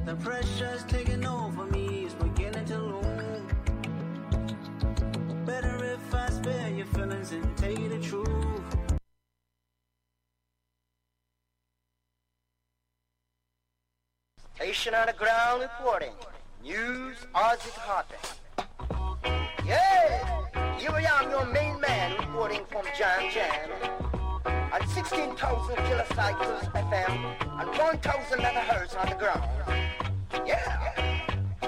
The pressure's taking over me, it's beginning to loom. Better if I spare your feelings and tell you the truth. Station on the ground reporting. News as it happens. Yeah! Here I am, your main man, reporting from Jam at 16,000 kilocycles FM and 1,000 megahertz on the ground. Yeah!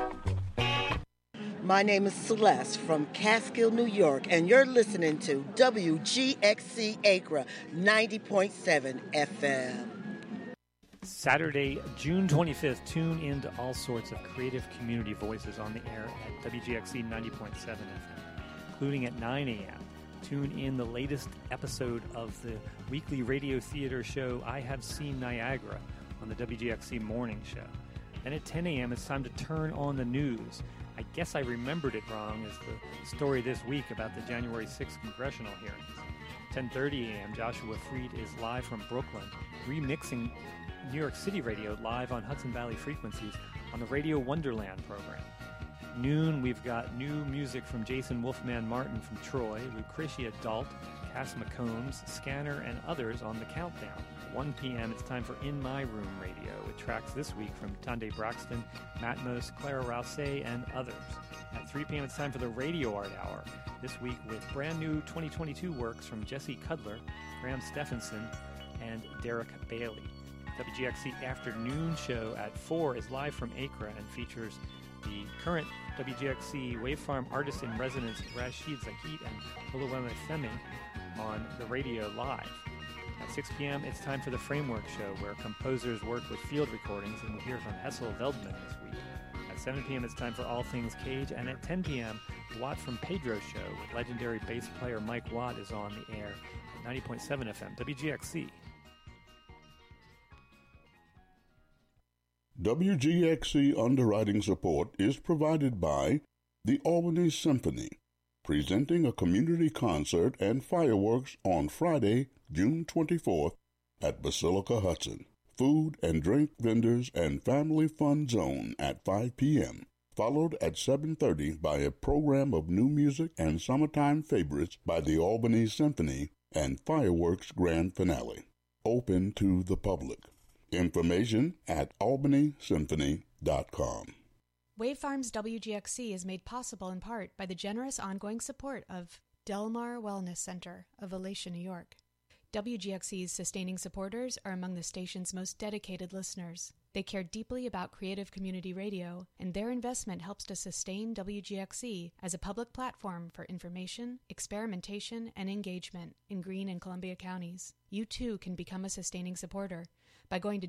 My name is Celeste from Catskill, New York, and you're listening to WGXC Acra 90.7 FM. Saturday, June 25th, tune into all sorts of creative community voices on the air at WGXC 90.7 FM, including at 9 a.m. Tune in the latest episode of the weekly radio theater show I Have Seen Niagara on the WGXC Morning Show. And at 10 a.m., it's time to turn on the news. I guess I remembered it wrong as the story this week about the January 6th congressional hearings. 10:30 a.m., Joshua Freed is live from Brooklyn, remixing New York City radio live on Hudson Valley frequencies on the Radio Wonderland program. Noon, we've got new music from Jason Wolfman Martin from Troy, Lucretia Dalt, Cass McCombs, Scanner, and others on the countdown. 1 p.m., it's time for In My Room Radio, with tracks this week from Tande Braxton, Matmos, Clara Rousset, and others. At 3 p.m., it's time for the Radio Art Hour, this week with brand new 2022 works from Jesse Cudler, Graham Stephenson, and Derek Bailey. WGXC Afternoon Show at 4 is live from Acra and features the current WGXC Wave Farm Artist-in-Residence Rashid Zahid and Oluweme Femi on the radio live. At 6 p.m., it's time for the Framework Show, where composers work with field recordings, and we'll hear from Hessel Veldman this week. At 7 p.m., it's time for All Things Cage, and at 10 p.m., Watt from Pedro Show with legendary bass player Mike Watt is on the air at 90.7 FM, WGXC. WGXC underwriting support is provided by the Albany Symphony, presenting a community concert and fireworks on Friday, June 24th at Basilica Hudson. Food and drink vendors and family fun zone at 5 p.m., followed at 7:30 by a program of new music and summertime favorites by the Albany Symphony and fireworks grand finale. Open to the public. Information at albanysymphony.com. Wave Farms WGXC is made possible in part by the generous ongoing support of Del Mar Wellness Center of Alatia, New York. WGXC's sustaining supporters are among the station's most dedicated listeners. They care deeply about creative community radio, and their investment helps to sustain WGXC as a public platform for information, experimentation, and engagement in Greene and Columbia counties. You too can become a sustaining supporter by going to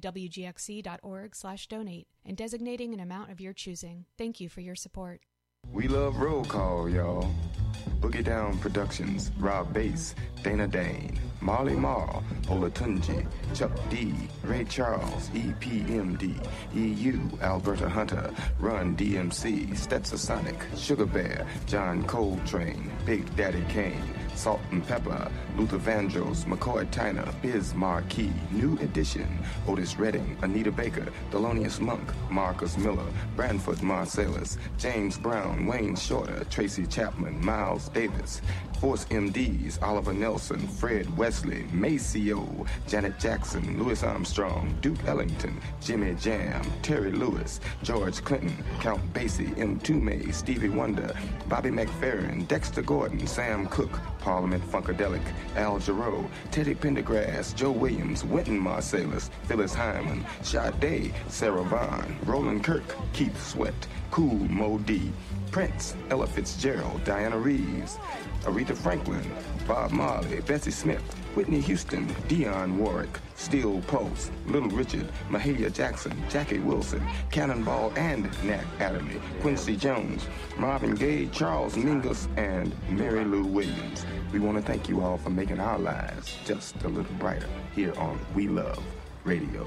wgxc.org/donate and designating an amount of your choosing. Thank you for your support. We love roll call, y'all. Boogie Down Productions, Rob Bass, Dana Dane, Marley Marl, Olatunji, Chuck D, Ray Charles, EPMD, EU, Alberta Hunter, Run DMC, Stetsasonic, Sugar Bear, John Coltrane, Big Daddy Kane, Salt and Pepper, Luther Vandross, McCoy Tyner, Biz Marquis, New Edition, Otis Redding, Anita Baker, Thelonious Monk, Marcus Miller, Branford Marsalis, James Brown, Wayne Shorter, Tracy Chapman, Miles Davis, Force MDs, Oliver Nelson, Fred Wesley, Maceo, Janet Jackson, Louis Armstrong, Duke Ellington, Jimmy Jam, Terry Lewis, George Clinton, Count Basie, M. Toomey, Stevie Wonder, Bobby McFerrin, Dexter Gordon, Sam Cooke, Parliament Funkadelic, Al Jarreau, Teddy Pendergrass, Joe Williams, Wynton Marsalis, Phyllis Hyman, Sade, Sarah Vaughan, Roland Kirk, Keith Sweat, Cool Mo D, Prince, Ella Fitzgerald, Diana Reeves, Aretha Franklin, Bob Marley, Bessie Smith, Whitney Houston, Dionne Warwick, Steel Pulse, Little Richard, Mahalia Jackson, Jackie Wilson, Cannonball and Nat Adderley, Quincy Jones, Marvin Gaye, Charles Mingus, and Mary Lou Williams. We want to thank you all for making our lives just a little brighter here on We Love Radio.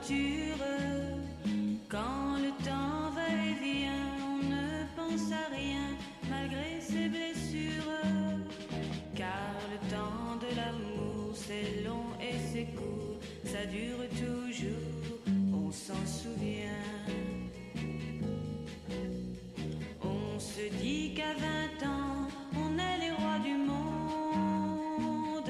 l'aventure. Quand le temps va et vient, on ne pense à rien malgré ses blessures. Car le temps de l'amour c'est long et c'est court, ça dure toujours, on s'en souvient. On se dit qu'à 20 ans, on est les rois du monde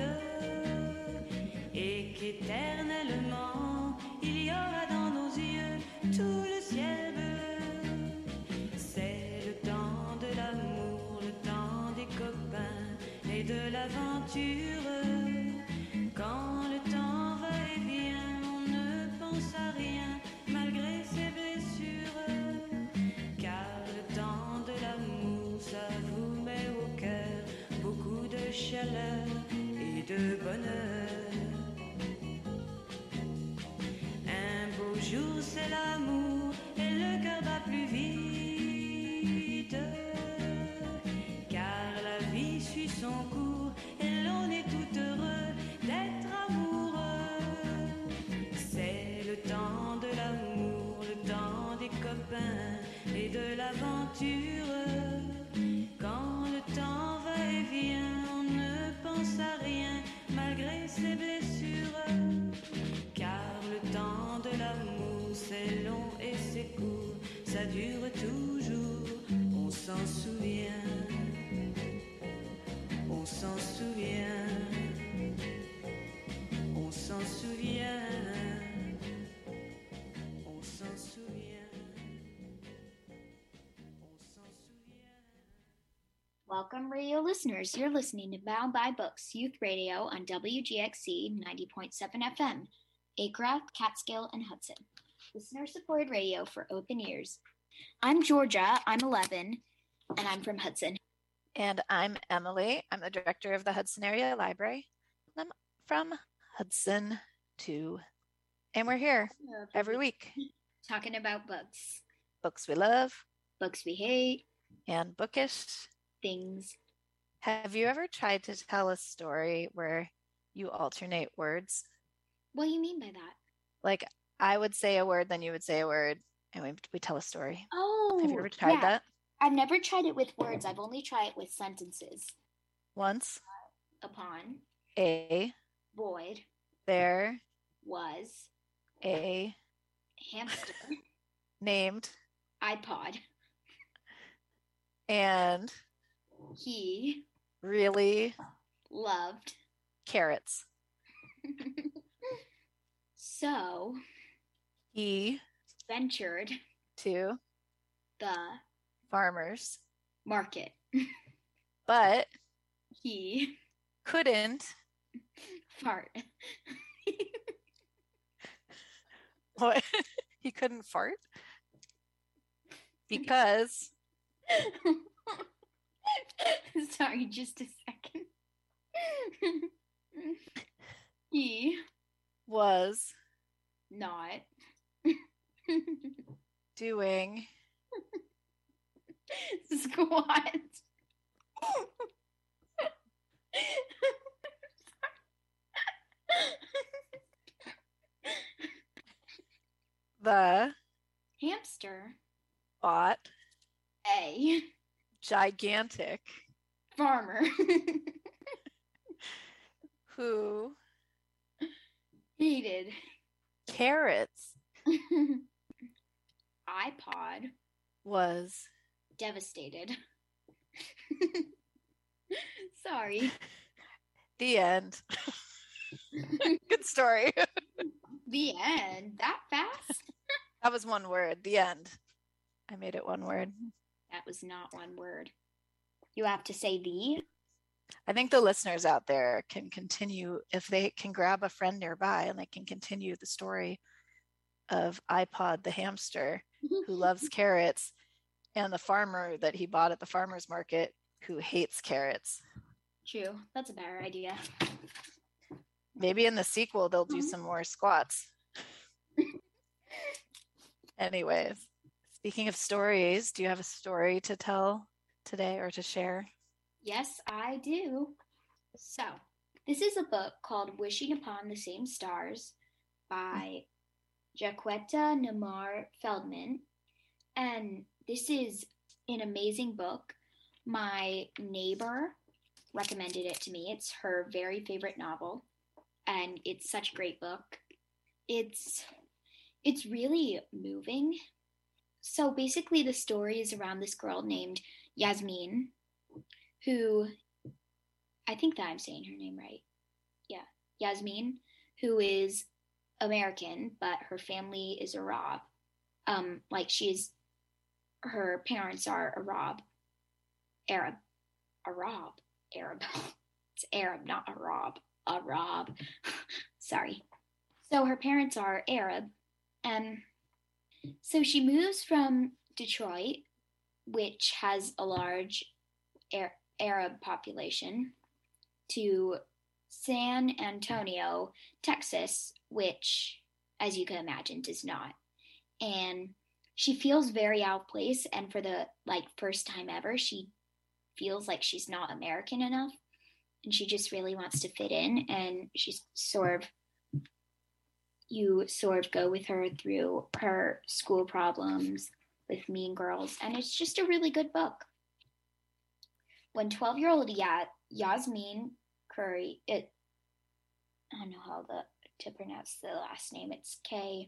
et qu'éternellement, il y aura dans nos yeux tout le ciel bleu. C'est le temps de l'amour, le temps des copains et de l'aventure. Quand le temps va et vient, on ne pense à rien malgré ses blessures. Car le temps de l'amour, ça vous met au cœur beaucoup de chaleur et de bonheur. Un beau jour c'est l'amour et le cœur bat plus vite. Car la vie suit son cours et l'on est tout heureux d'être amoureux. C'est le temps de l'amour, le temps des copains et de l'aventure. Quand le temps va et vient, on ne pense à rien malgré ses blessures. Car le temps de l'amour c'est long et c'est court, ça dure toujours, on s'en souvient. On s'en souvient. On s'en souvient. On s'en souvient. On s'en souvient. Welcome, radio listeners. You're listening to Bound by Books Youth Radio on WGXC 90.7 FM, Acra, Catskill, and Hudson. Listener-supported radio for open ears. I'm Georgia. I'm 11, and I'm from Hudson. And I'm Emily. I'm the director of the Hudson Area Library. I'm from Hudson, too. And we're here every week. Talking about books. Books we love. Books we hate. And bookish things. Have you ever tried to tell a story where you alternate words? What do you mean by that? Like, I would say a word, then you would say a word, and we tell a story. Oh, have you ever tried that? I've never tried it with words. I've only tried it with sentences. Once. Upon. A. Void. There. Was. A. Hamster. Named. iPod. And. He. Really. Loved. Carrots. So. He. Ventured. To. The. Farmers market. But he couldn't fart. What? He couldn't fart? Because sorry, just a second. He was not doing squat. The hamster bought a gigantic farmer who hated carrots. iPod was devastated. Sorry. The end. Good story. The end? That fast? That was one word. The end. I made it one word. That was not one word. You have to say the? I think the listeners out there can continue, if they can grab a friend nearby and they can continue the story of iPod the hamster who loves carrots and the farmer that he bought at the farmer's market who hates carrots. True. That's a better idea. Maybe in the sequel, they'll do some more squats. Anyways, speaking of stories, do you have a story to tell today or to share? Yes, I do. So, this is a book called Wishing Upon the Same Stars by Jacquetta Namar Feldman. And this is an amazing book. My neighbor recommended it to me. It's her very favorite novel, and it's such a great book. It's really moving. So basically the story is around this girl named Yasmin, who, I think that I'm saying her name right. Yeah, Yasmin, who is American, but her family is Arab. Her parents are Arab. It's Arab, not Arab. Sorry. So her parents are Arab, and so she moves from Detroit, which has a large Arab population, to San Antonio, Texas, which, as you can imagine, does not. And she feels very out of place, and for the first time ever, she feels like she's not American enough, and she just really wants to fit in. And you sort of go with her through her school problems with mean girls, and it's just a really good book. When 12-year-old Yasmin Curry, I don't know how to pronounce the last name. It's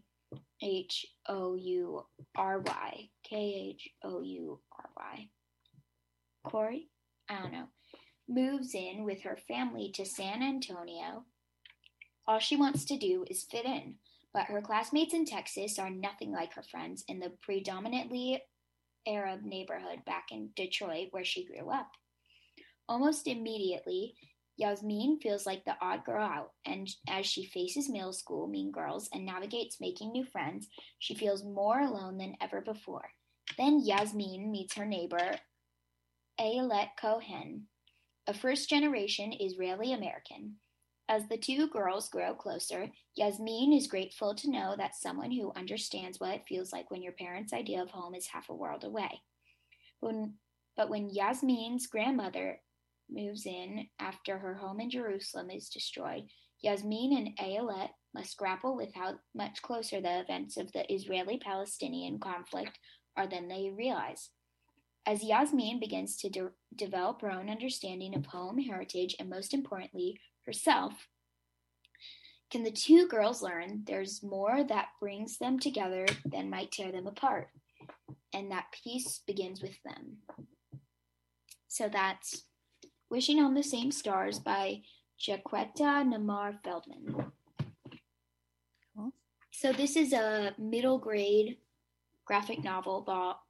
Khoury. Corey? I don't know. Moves in with her family to San Antonio. All she wants to do is fit in, but her classmates in Texas are nothing like her friends in the predominantly Arab neighborhood back in Detroit where she grew up. Almost immediately, Yasmin feels like the odd girl out, and as she faces middle school mean girls and navigates making new friends, she feels more alone than ever before. Then Yasmin meets her neighbor, Ayelet Cohen, a first-generation Israeli American. As the two girls grow closer, Yasmin is grateful to know that someone who understands what it feels like when your parents' idea of home is half a world away. But when Yasmin's grandmother moves in after her home in Jerusalem is destroyed, Yasmin and Ayelet must grapple with how much closer the events of the Israeli-Palestinian conflict are than they realize. As Yasmin begins to develop her own understanding of home, heritage, and most importantly, herself, can the two girls learn there's more that brings them together than might tear them apart, and that peace begins with them. So that's Wishing on the Same Stars by Jacquetta Namar Feldman. Cool. So this is a middle grade graphic novel,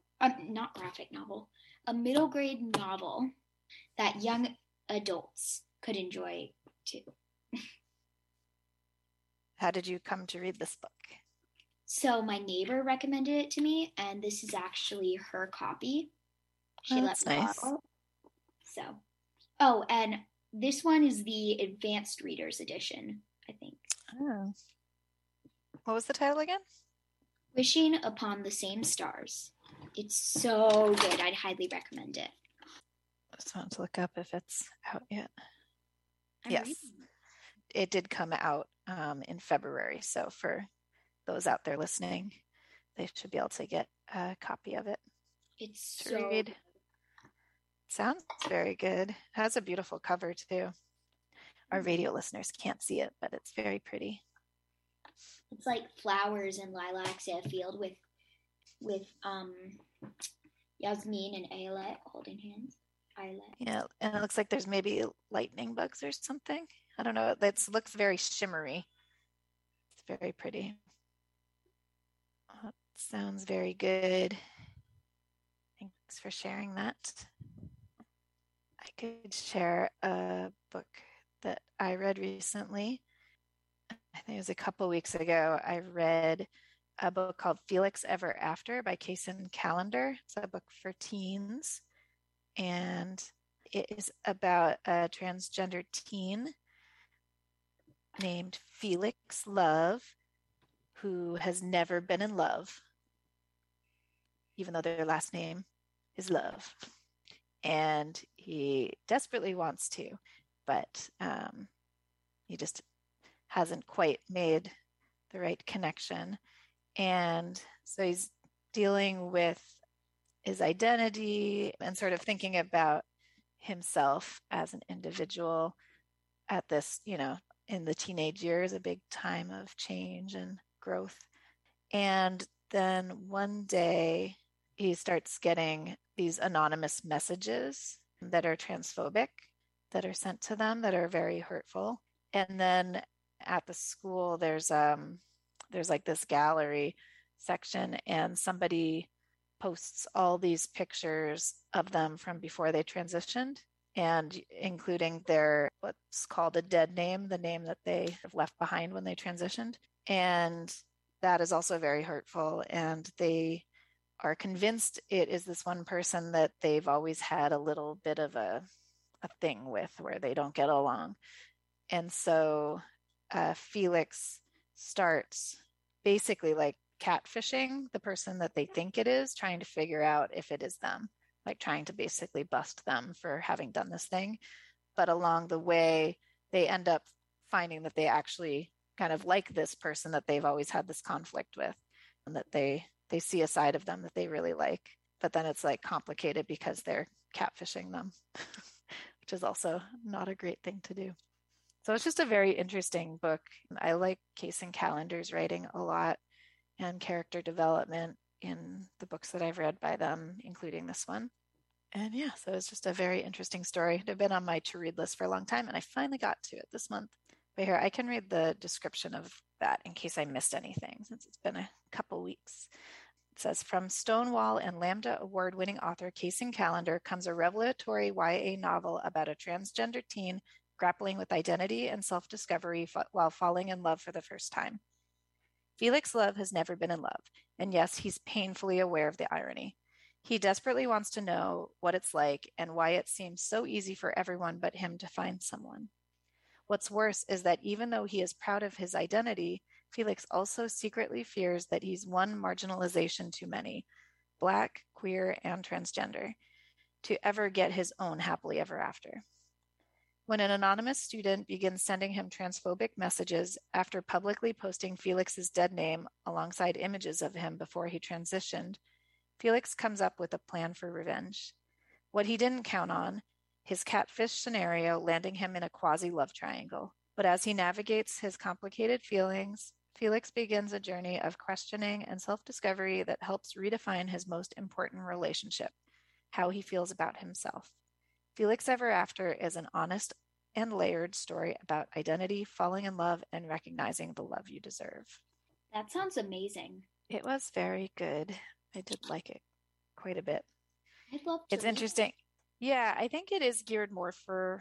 a middle grade novel that young adults could enjoy too. How did you come to read this book? So my neighbor recommended it to me, and this is actually her copy. She That's nice. borrow. So, and this one is the advanced readers edition, I think. Oh. What was the title again? Wishing Upon the Same Stars. It's so good. I'd highly recommend it. I just want to look up if it's out yet. Yes, it did come out in February. So for those out there listening, they should be able to get a copy of it. It's to read. Sounds very good. It has a beautiful cover too. Our radio listeners can't see it, but it's very pretty. It's like flowers and lilacs in a field with Yasmin and Ayelet holding hands. Yeah, and it looks like there's maybe lightning bugs or something. I don't know. That looks very shimmery. It's very pretty. Sounds very good. Thanks for sharing that. I could share a book that I read recently. I think it was a couple weeks ago. I read a book called Felix Ever After by Kaysen Callender. It's a book for teens, and it is about a transgender teen named Felix Love who has never been in love, even though their last name is Love. And he desperately wants to, but he just hasn't quite made the right connection. And so he's dealing with his identity and sort of thinking about himself as an individual at this, in the teenage years, a big time of change and growth. And then one day he starts getting these anonymous messages that are transphobic, that are sent to them, that are very hurtful. And then at the school, there's like this gallery section, and somebody posts all these pictures of them from before they transitioned, and including their what's called a dead name, the name that they have left behind when they transitioned. And that is also very hurtful. And they are convinced it is this one person that they've always had a little bit of a thing with, where they don't get along. And so Felix starts basically like catfishing the person that they think it is, trying to figure out if it is them, like trying to basically bust them for having done this thing. But along the way, they end up finding that they actually kind of like this person that they've always had this conflict with, and that they see a side of them that they really like. But then it's like complicated because they're catfishing them, which is also not a great thing to do. So it's just a very interesting book. I like Kaysen Callender's writing a lot, and character development in the books that I've read by them, including this one. And yeah, so it's just a very interesting story. It had been on my to read list for a long time, and I finally got to it this month. But here, I can read the description of that in case I missed anything, since it's been a couple weeks. It says, from Stonewall and Lambda Award-winning author Kaysen Callender comes a revelatory YA novel about a transgender teen grappling with identity and self-discovery while falling in love for the first time. Felix Love has never been in love, and yes, he's painfully aware of the irony. He desperately wants to know what it's like and why it seems so easy for everyone but him to find someone. What's worse is that even though he is proud of his identity, Felix also secretly fears that he's one marginalization too many, Black, queer, and transgender, to ever get his own happily ever after. When an anonymous student begins sending him transphobic messages after publicly posting Felix's dead name alongside images of him before he transitioned, Felix comes up with a plan for revenge. What he didn't count on, his catfish scenario landing him in a quasi-love triangle. But as he navigates his complicated feelings, Felix begins a journey of questioning and self-discovery that helps redefine his most important relationship, how he feels about himself. Felix Ever After is an honest and layered story about identity, falling in love, and recognizing the love you deserve. That sounds amazing. It was very good. I did like it quite a bit. I'd love to. It's interesting. Yeah, I think it is geared more for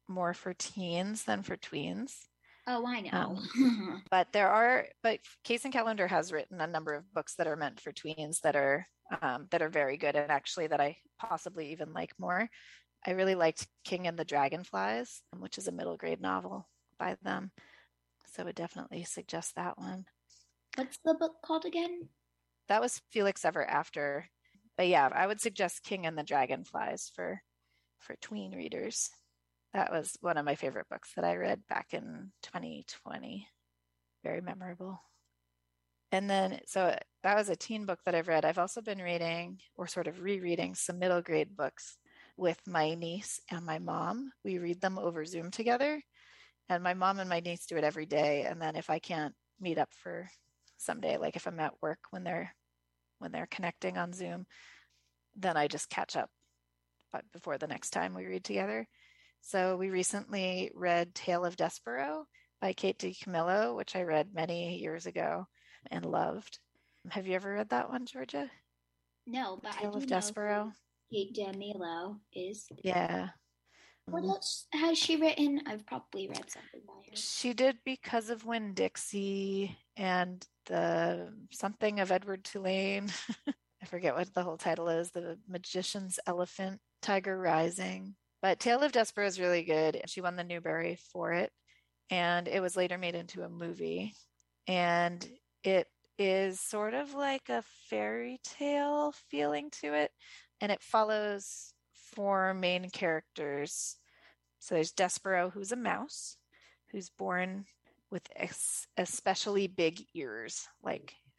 teens than for tweens. Oh, I know. But Kaysen Callender has written a number of books that are meant for tweens that are very good, and actually that I possibly even like more. I really liked King and the Dragonflies, which is a middle grade novel by them. So I would definitely suggest that one. What's the book called again? That was Felix Ever After. But yeah, I would suggest King and the Dragonflies for tween readers. That was one of my favorite books that I read back in 2020. Very memorable. And then, so that was a teen book that I've read. I've also been reading, or sort of rereading, some middle grade books with my niece and my mom. We read them over Zoom together, and my mom and my niece do it every day. And then if I can't meet up for someday, like if I'm at work when they're connecting on Zoom, then I just catch up before the next time we read together. So we recently read Tale of Despero by Kate DiCamillo, which I read many years ago and loved. Have you ever read that one, Georgia? No, but Tale I do of know Despero. Kate DiCamillo is. Yeah. What else has she written? I've probably read something by her. She did Because of Winn-Dixie and the something of Edward Tulane. I forget what the whole title is. The Magician's Elephant, Tiger Rising. But Tale of Despero is really good. She won the Newbery for it, and it was later made into a movie. And it is sort of like a fairy tale feeling to it, and it follows 4 main characters. So there's Despero, who's a mouse, who's born with especially big ears, like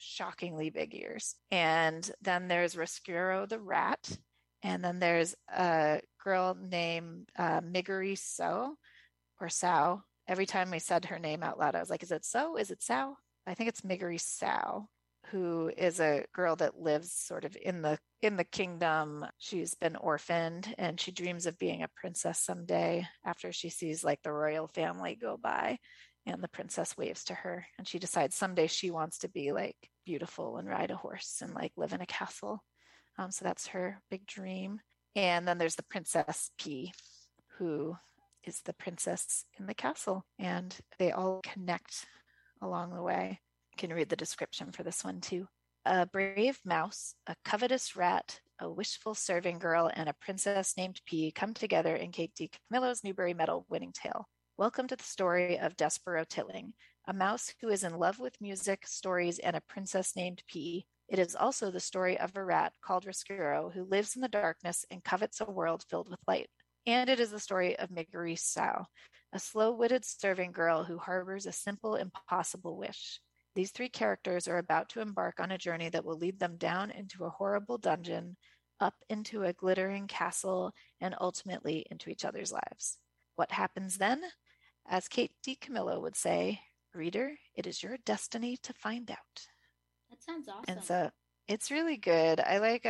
shockingly big ears. And then there's Roscuro the rat. And then there's a girl named Miggery So or Sow. Every time we said her name out loud, I was like, is it So? Is it Sow? I think it's Miggery Sow, who is a girl that lives sort of in the kingdom. She's been orphaned and she dreams of being a princess someday after she sees like the royal family go by and the princess waves to her. And she decides someday she wants to be like beautiful and ride a horse and like live in a castle. So that's her big dream. And then there's the Princess P, who is the princess in the castle. And they all connect along the way. You can read the description for this one too. A brave mouse, a covetous rat, a wishful serving girl, and a princess named P come together in Kate DiCamillo's Newbery Medal winning tale. Welcome to the story of Despero Tilling, a mouse who is in love with music, stories, and a princess named P. It is also the story of a rat called Roscuro who lives in the darkness and covets a world filled with light. And it is the story of Miggery Sow, a slow-witted serving girl who harbors a simple, impossible wish. These three characters are about to embark on a journey that will lead them down into a horrible dungeon, up into a glittering castle, and ultimately into each other's lives. What happens then? As Kate DiCamillo would say, reader, it is your destiny to find out. That sounds awesome. And so it's really good. I like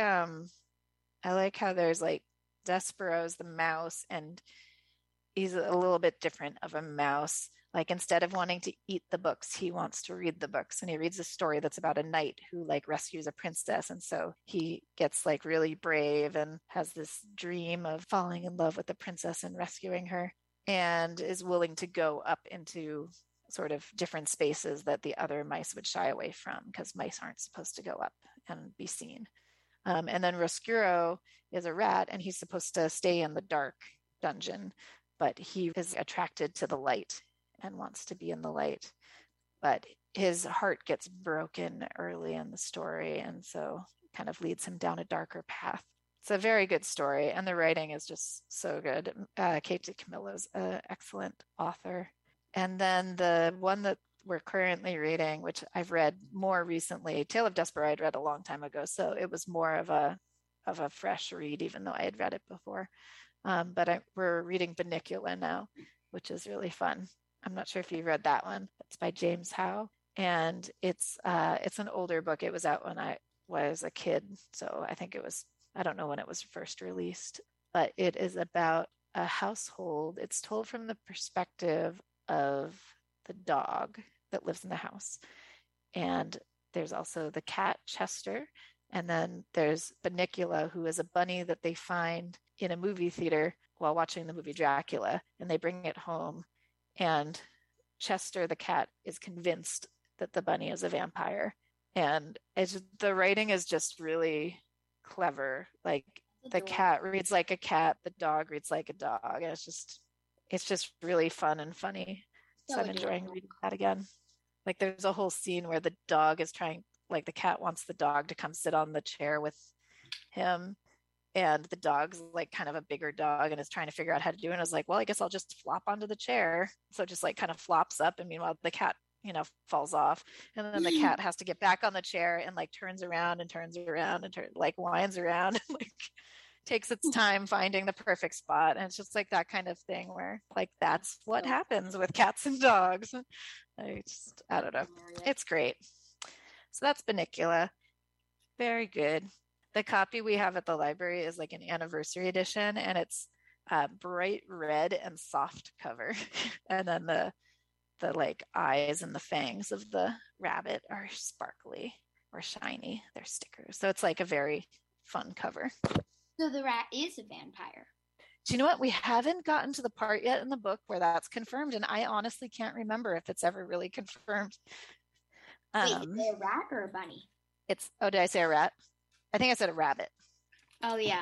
how there's like Despero's the mouse, and he's a little bit different of a mouse. Like instead of wanting to eat the books, he wants to read the books, and he reads a story that's about a knight who like rescues a princess. And so he gets like really brave and has this dream of falling in love with the princess and rescuing her, and is willing to go up into sort of different spaces that the other mice would shy away from, because mice aren't supposed to go up and be seen. And then Roscuro is a rat, and he's supposed to stay in the dark dungeon, but he is attracted to the light and wants to be in the light. But his heart gets broken early in the story, and so kind of leads him down a darker path. It's a very good story, and the writing is just so good. Kate DiCamillo's an excellent author. And then the one that we're currently reading, which I've read more recently, Tale of Despero, I'd read a long time ago, so it was more of a fresh read, even though I had read it before. But we're reading Bunnicula now, which is really fun. I'm not sure if you read that one. It's by James Howe, and it's an older book. It was out when I was a kid, so I don't know when it was first released, but it is about a household. It's told from the perspective of the dog that lives in the house. And there's also the cat, Chester. And then there's Bunnicula, who is a bunny that they find in a movie theater while watching the movie Dracula. And they bring it home. And Chester, the cat, is convinced that the bunny is a vampire. And the writing is just really clever. Like the cat reads like a cat, the dog reads like a dog. And it's just really fun and funny. So I'm enjoying reading that again. Like there's a whole scene where the dog is the cat wants the dog to come sit on the chair with him. And the dog's like kind of a bigger dog and is trying to figure out how to do it. And I was like, well, I guess I'll just flop onto the chair. So it just like kind of flops up. And meanwhile, the cat, falls off. And then the cat has to get back on the chair and like turns around and like whines around and like takes its time finding the perfect spot. And it's just like that kind of thing where like that's what happens with cats and dogs. I don't know. It's great. So that's Bunnicula. Very good. The copy we have at the library is like an anniversary edition, and it's bright red and soft cover. And then the like eyes and the fangs of the rabbit are sparkly or shiny. They're stickers. So it's like a very fun cover. So the rat is a vampire. Do you know what? We haven't gotten to the part yet in the book where that's confirmed, and I honestly can't remember if it's ever really confirmed. Wait, is it a rat or a bunny? Did I say a rat? I think I said a rabbit. Oh, yeah.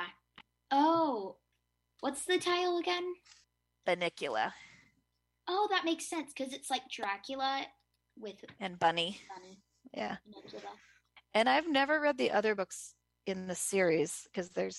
Oh, what's the title again? Bunnicula. Oh, that makes sense, because it's like Dracula and Bunny. Yeah. Bunnicula. And I've never read the other books in the series, because there's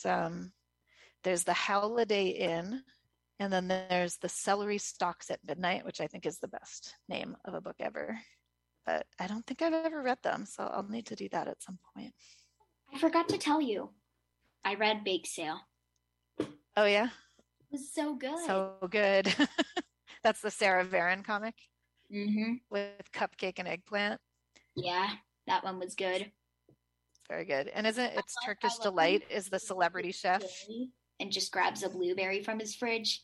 the Holiday Inn, and then there's the Celery Stalks at Midnight, which I think is the best name of a book ever. but I don't think I've ever read them, so I'll need to do that at some point. I forgot to tell you, I read Bake Sale. Oh, yeah? It was so good. So good. That's the Sarah Varon comic Mm-hmm. with Cupcake and Eggplant. Yeah, that one was good. Very good. And isn't it's Turkish Delight is the celebrity chef? And just grabs a blueberry from his fridge.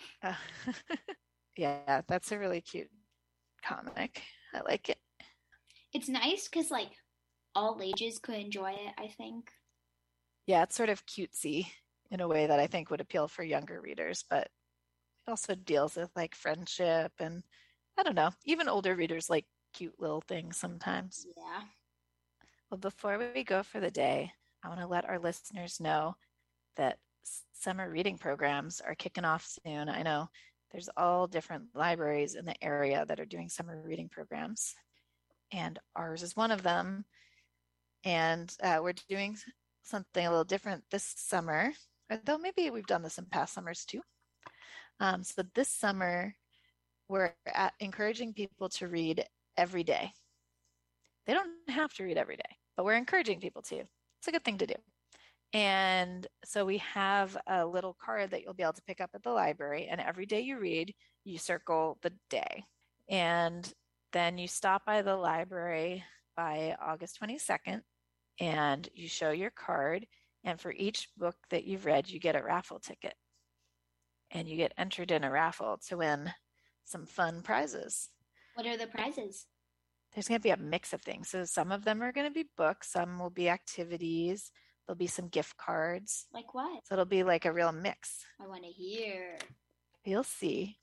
Yeah, that's a really cute comic. I like it. It's nice because like all ages could enjoy it, I think. Yeah, it's sort of cutesy in a way that I think would appeal for younger readers, but it also deals with like friendship and I don't know, even older readers like cute little things sometimes. Yeah. Well, before we go for the day, I want to let our listeners know that summer reading programs are kicking off soon. I know there's all different libraries in the area that are doing summer reading programs, and ours is one of them. And we're doing something a little different this summer, although maybe we've done this in past summers too. So this summer, we're encouraging people to read every day. They don't have to read every day, but we're encouraging people to. It's a good thing to do. And so we have a little card that you'll be able to pick up at the library, and every day you read, you circle the day. And then you stop by the library by August 22nd, and you show your card, and for each book that you've read, you get a raffle ticket. And you get entered in a raffle to win some fun prizes. What are the prizes? There's going to be a mix of things. So some of them are going to be books, some will be activities, there'll be some gift cards. Like what? So it'll be like a real mix. I want to hear. You'll see.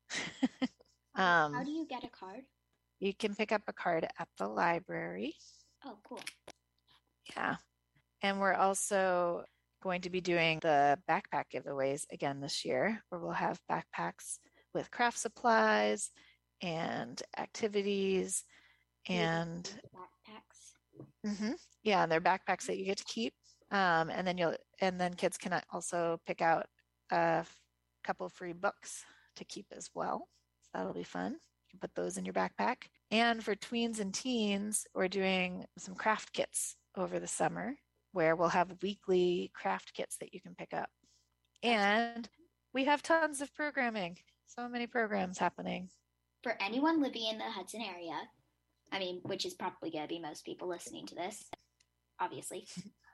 How do you get a card? You can pick up a card at the library. Oh, cool. Yeah. And we're also going to be doing the backpack giveaways again this year, where we'll have backpacks with craft supplies and activities and backpacks. Yeah, and they're backpacks that you get to keep. And then kids can also pick out a couple free books to keep as well. So that'll be fun. You can put those in your backpack. And for tweens and teens, we're doing some craft kits over the summer where we'll have weekly craft kits that you can pick up. And we have tons of programming. So many programs happening. For anyone living in the Hudson area, I mean, which is probably going to be most people listening to this, obviously.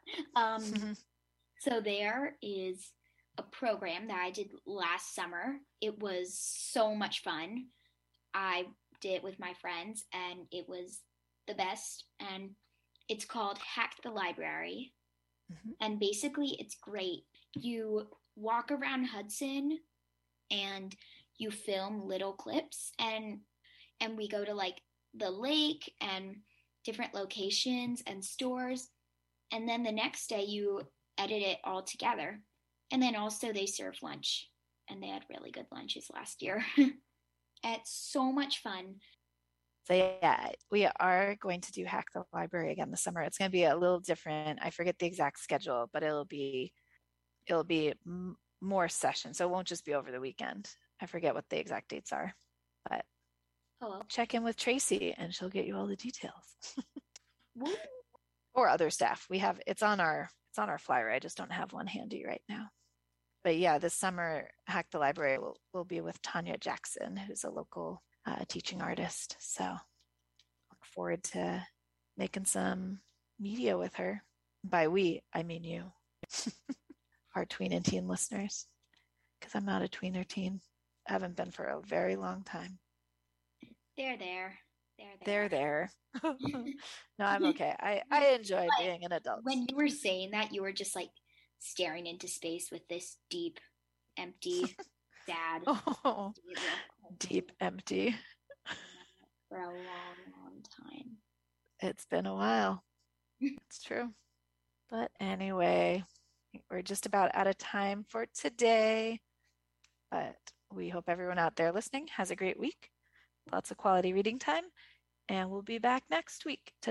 So there is a program that I did last summer. It was so much fun. I did it with my friends, and it was the best. And it's called Hack the Library. And basically, it's great. You walk around Hudson, and you film little clips, and we go to like the lake and different locations and stores, and then the next day you edit it all together. And then also they serve lunch, and they had really good lunches last year. It's so much fun. So yeah, we are going to do Hack the Library again this summer. It's going to be a little different. I forget the exact schedule, but it'll be more sessions. So it won't just be over the weekend. I forget what the exact dates are, but check in with Tracy and she'll get you all the details. Or other staff. It's on our flyer. I just don't have one handy right now. But yeah, this summer Hack the Library will be with Tanya Jackson, who's a local teaching artist. So look forward to making some media with her. By we, I mean you, our tween and teen listeners, because I'm not a tween or teen. I haven't been for a very long time. They're there. No, I'm okay. I enjoy being an adult. When you were saying that, you were just like staring into space with this deep, empty, sad, deep, empty. For a long, long time. It's been a while. It's true. But anyway, we're just about out of time for today. But we hope everyone out there listening has a great week. Lots of quality reading time. And we'll be back next week to